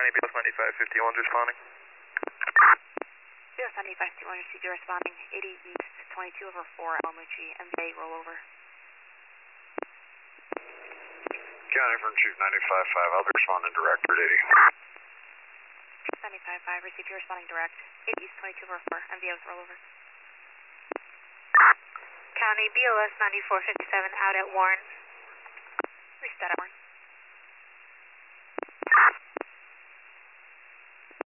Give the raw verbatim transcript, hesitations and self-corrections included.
County, B S ninety-five fifty-one responding. B S ninety-five fifty-one, received you responding. eighty East, twenty-two over four, Alamucci, M V A rollover. County from Chief ninety-five five, I'll be responding direct at eighty. ninety-five five, received you responding direct. eighty East, twenty-two over four, M V A with rollover. County, B O S ninety-four fifty-seven out at Warren. Reset at Warren.